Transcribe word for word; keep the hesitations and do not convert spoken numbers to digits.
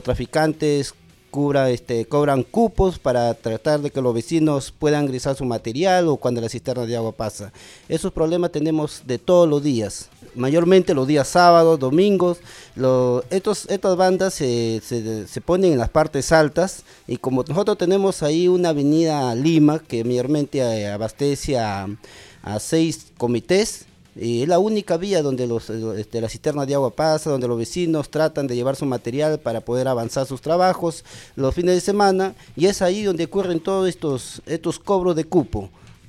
narcotraficantes cubra, este, cobran cupos para tratar de que los vecinos puedan ingresar su material o cuando la cisterna de agua pasa. Esos problemas tenemos de todos los días, mayormente los días sábados, domingos. Lo, estos, estas bandas se, se, se ponen en las partes altas y como nosotros tenemos ahí una avenida Lima que mayormente eh, abastece a, a seis comités, y es la única vía donde los, este, la cisterna de agua pasa, donde los vecinos tratan de llevar su material para poder avanzar sus trabajos los fines de semana, y es ahí donde ocurren todos estos, estos cobros de cupo.